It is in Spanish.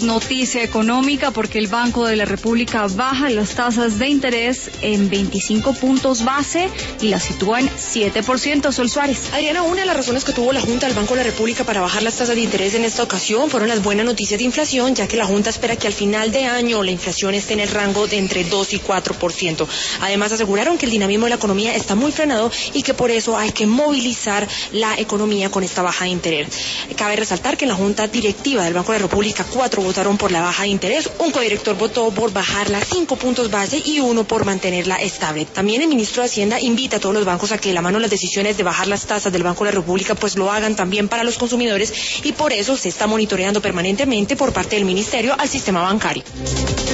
noticia económica porque el Banco de la República baja las tasas de interés en 25 puntos base y la sitúa en 7%. Sol Suárez. Adriana, una de las razones que tuvo la Junta del Banco de la República para bajar las tasas de interés en esta ocasión fueron las buenas noticias de inflación, ya que la Junta espera que al final de año la inflación esté en el rango de entre 2 y 4%. Además, aseguraron que el dinamismo de la economía está muy frenado y que por eso hay que movilizar la economía con esta baja de interés. Cabe resaltar que en la Junta Directiva del Banco de la República 4 votaron por la baja de interés, un codirector votó por bajarla 5 puntos base y 1 por mantenerla estable. También el ministro de Hacienda invita a todos los bancos a que de la mano las decisiones de bajar las tasas del Banco de la República pues lo hagan también para los consumidores y por eso se está monitoreando permanentemente por parte del ministerio al sistema bancario.